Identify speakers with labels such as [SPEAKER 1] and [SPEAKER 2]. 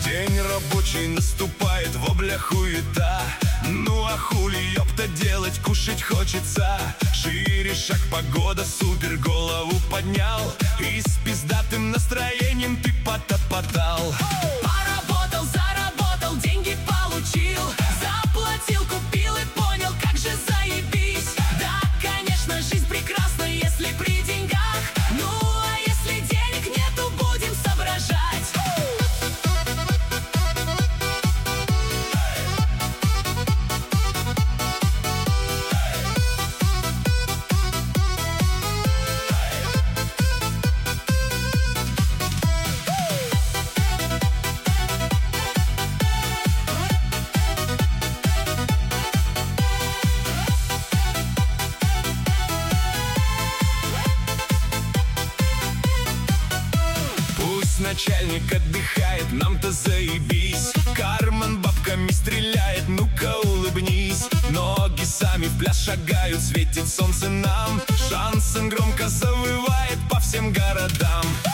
[SPEAKER 1] День рабочий наступает, в облях хуета. Ну а хули, ёпта, делать, кушать хочется. Шире шаг, погода, супер, голову поднял. И с пиздатым настроением ты потопотал.
[SPEAKER 2] Поработал, заработал, деньги получил. Заплатил, купил и понял, как же заебись. Да, конечно, жизнь прекрасна, если при деньгах. Ну а если денег нету, будем соображать.
[SPEAKER 1] Начальник отдыхает, нам-то заебись. Карман бабками стреляет, ну-ка улыбнись. Ноги сами в пляс шагают, светит солнце нам. Шансон громко завывает по всем городам.